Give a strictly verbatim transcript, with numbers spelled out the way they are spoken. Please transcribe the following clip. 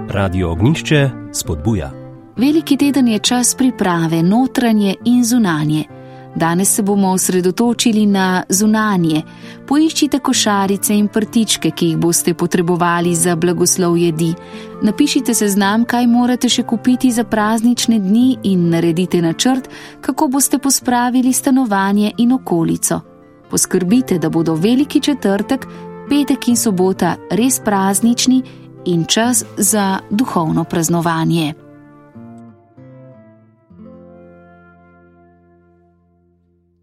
Radio Ognjišče spodbuja. Veliki teden je čas priprave, notranje in zunanje. Danes se bomo osredotočili na zunanje. Poiščite košarice in prtičke, ki jih boste potrebovali za blagoslov jedi. Napišite seznam, kaj morate še kupiti za praznične dni in naredite načrt, kako boste pospravili stanovanje in okolico. Poskrbite, da bodo veliki četrtek, petek in sobota res praznični in čas za duhovno praznovanje.